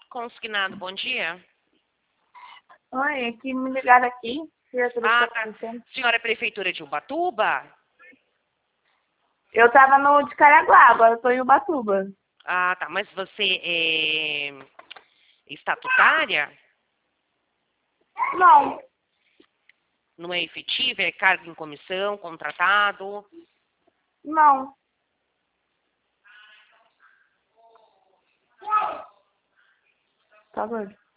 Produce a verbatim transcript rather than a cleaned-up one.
Consignado, bom dia. Oi, aqui me ligaram aqui. Ah, tá. Senhora é Prefeitura de Ubatuba? Eu tava no de Caraguá, agora eu tô em Ubatuba. Ah, tá. Mas você é estatutária? Não, Não é efetiva? É cargo em comissão, contratado? não. Tá bom.